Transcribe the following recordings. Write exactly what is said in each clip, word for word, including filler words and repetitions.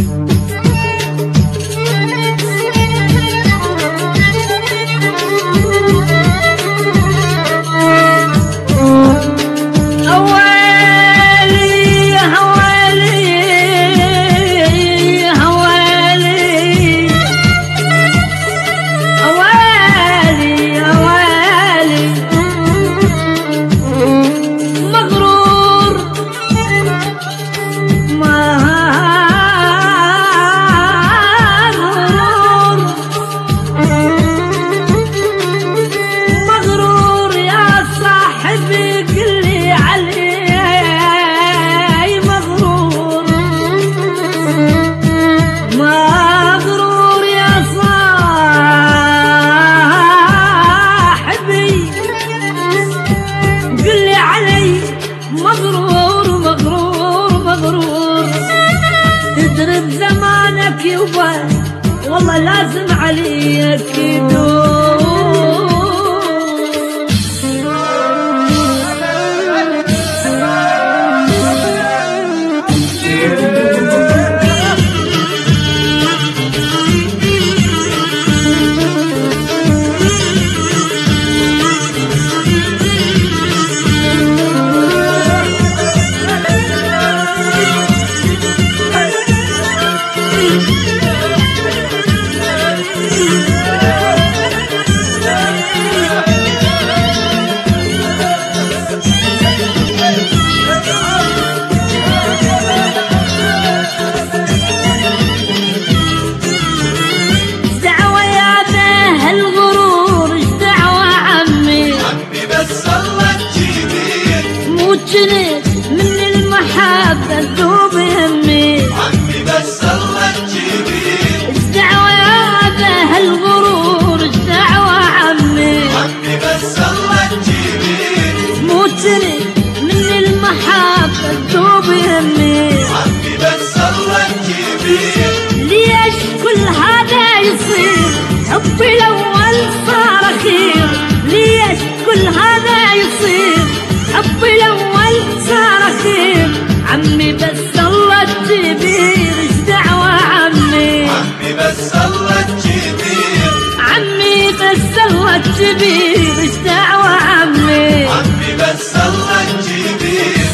والله لازم عليك يدوم. من المحبة ذوب همي عمي بس الله تجيبين. ايش دعوة يا ذا هالغرور ايش دعوة عمي عمي بس الله تجيبين. موتني من المحبة ذوب همي عمي بس الله تجيبين. ليش كل هذا يصير حبي الأول صار أخير. ليش كل هذا يصير حبي الأول صار أخير. عمي بس الله تجيبين ايش دعوة عمي عمي بس الله تجيبين. عمي بس الله تجيبين ايش دعوة عمي عمي بس الله تجيبين.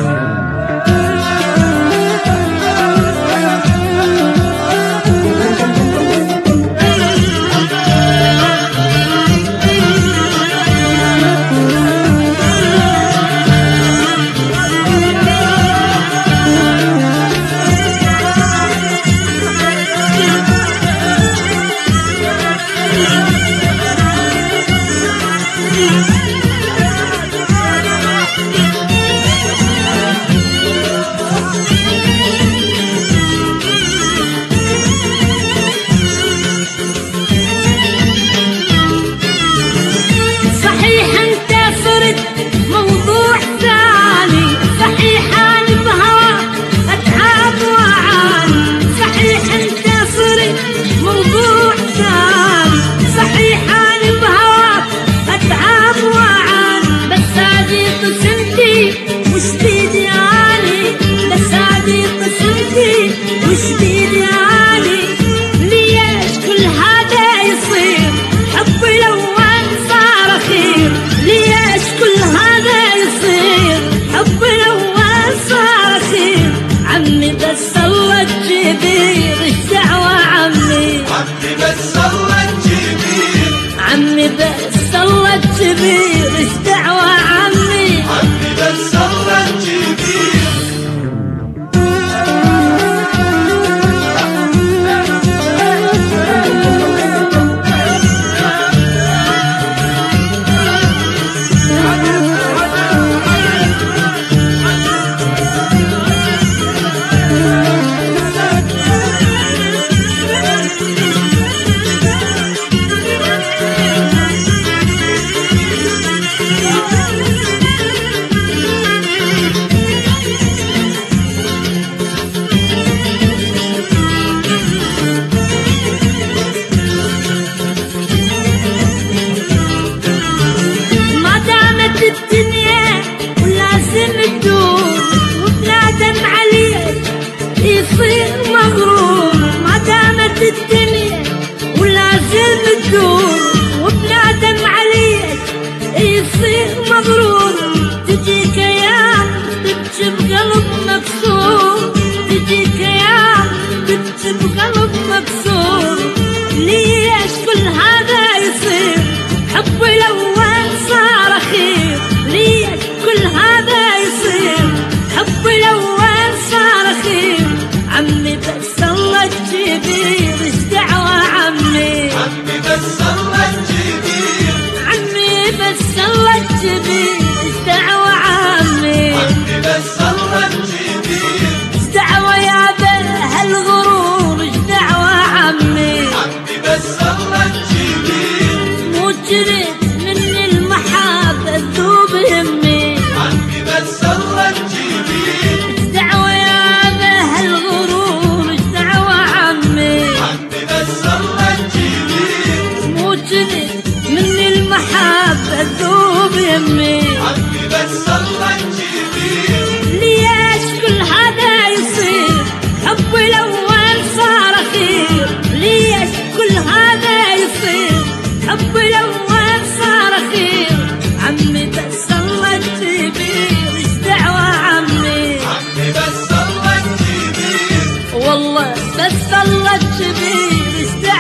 عمي بس الله تجيبين ايش دعوة عمي عمي بس الله تجيبين. ولازم تدوم وبنادم عليك يصير مغرور. الدنيا ولازم تدور، وبنادم عليك يصير مغرور. تجيك ايام تبكي بقلب مكسور، تجيك ايام تبكي بقلب مكسور. ليش كل هذا يصير؟ حبي الاول صار اخير. ليش كل هذا يصير؟ حبي الاول صار اخير. عمي بس الله الكبير ايش دعوة عمي؟ عمي بس الله الكبير، عمي بس الله الكبير ايش دعوة عمي؟ عمي بس الله الكبير، ايش دعوة يا بره الغرور؟ ايش دعوة عمي؟ عمي بس الله الكبير، مو جريت مني المحبة تذوب همي. عمي بس الله الكبير، ايش دعوة يا بره الغرور؟ ايش دعوة عمي؟ عمي بس الله الكبير، مو جريت مني المحبة تذوب همي. عمي بس الله الكبير، ليش كل هذا يصير؟ حبي الاول صار اخير. ليش كل هذا يصير؟ حبي الاول صار اخير. عمي بس الله الكبير ايش دعوة عمي؟ عمي بس الله الكبير، والله بس الله الكبير ايش دعوة